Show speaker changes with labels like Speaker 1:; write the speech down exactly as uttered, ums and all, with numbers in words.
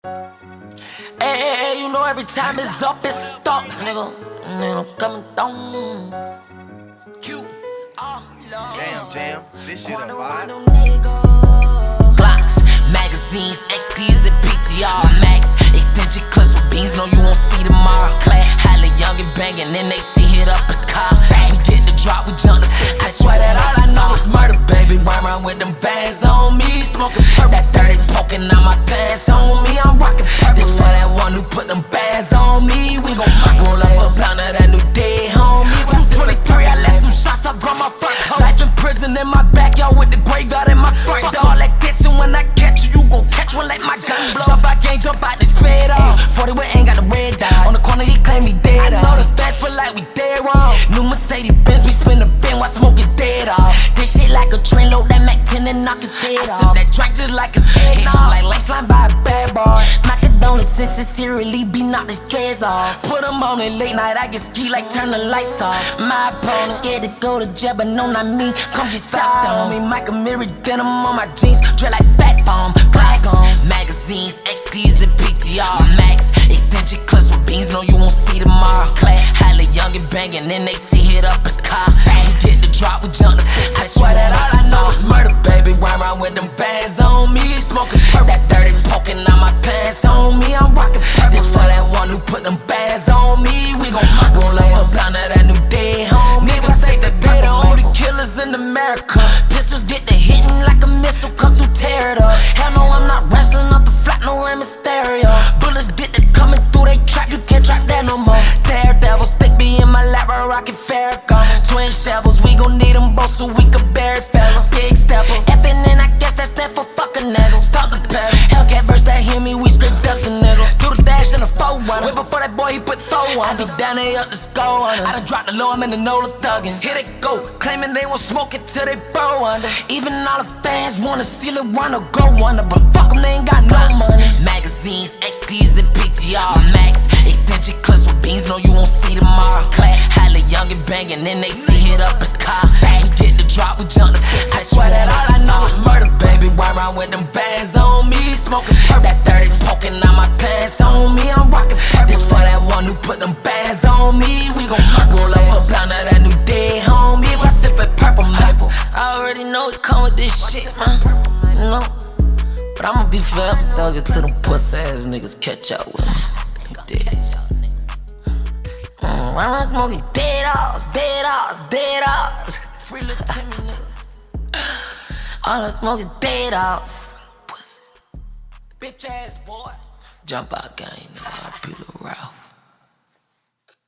Speaker 1: Hey, hey, hey, you know every time it's up, it's stuck, nigga. Nigga coming down. Q, oh, Lord.
Speaker 2: Damn, Jam, this shit a vibe.
Speaker 1: Blocks, magazines, X Ds and P T R Max, extension clips with beans, no you won't see tomorrow. Clad, highly young and banging, then they see hit up his car. We get the drop, we jump the fist. I swear that all I know is murder, baby. Run around with them bands on me, smoking purple. That dirty poking out my pants on me, I'm rocking purple. This for that one who put them bands on me. We gon' roll up a pound of that new day, homies. two twenty-three, I let some shots off, grab my front. Life in prison in my backyard with the graveyard in my front. Fuck all that dissing, when I catch you, you gon' catch one like my gun blow. Jump out, can't jump out, they sped off. forty with ain't got a red dot. On the corner, he claim he dead. I know the fans feel like we dead wrong. New Mercedes Benz, we spin the bin while smoking dead off. This shit like a train load, that Mac ten and knock his head I off. I sip that drink just like it's head off. Like lights line by a bad boy. Macadona sincerely be knocked his dreads off. Put him on it late night, I get ski like turn the lights off. My opponent scared to go to jail, but no, not me. Come get stopped on me. Michael Mirry denim on my jeans, dread like fat foam. Black on magazines, X Ds and P T R Max, extension clips with beans, no you won't see tomorrow. Clad, highly young and banging, then they see hit up his car. We get the drop, we jump the fist. I swear that all I know is murder, baby. Run around with them bands on me, smoking purple. That dirty poking out my pants on me, I'm rocking purple. This for that one who put them bands on me. We gon' roll up a pound of that new day, homies. I say that they the only killers in America. Pistols get the hitting like a missile, come through, tear it up. Hell no, I'm not wrestling off the flat, no ram stereo. Bullets get to coming through they trap, you can't trap that no more. Daredevil, stick me in my lap, I rock it Farrakhan. Twin shovels, we gon' need them both so we can bury fella. Big stepper, effing and I guess that's that for fucking nigga. Stop the pedal, Hellcat verse that hear me, we straight dust a nigga. Do the dash in a four runner, way before that boy he put throw on. I be down there up the skull on us. I done dropped the low, I'm in the Nola thuggin'. Here they go, claiming they won't smoke it till they burrow under. Even all the fans wanna see Lil Wonder go under, but fuck them, they ain't got no money. Magazines, X Ds and P T R Max, extension clips with beans, no you won't see tomorrow. Clad, highly young and banging, then they see hit up his car. We get the drop, we jump the fist. I swear that all I know is murder, baby. Run around with them bands on me, smoking purple. That dirty poking out my pants on me, I'm rocking purple. This for that one who put them bands on me. We gon' roll up a pound of that new day, homies. I sippin' purple maple. I already know it come with this shit, man. You know. But I'ma be forever thuggin' till them pussy ass niggas catch up with me. Dead. Mm, why am I smoking dead ass, dead ass, dead ass? Free little Timmy nigga. All I smoke is dead ass. Pussy. Bitch ass boy. Jump out gang, nigga.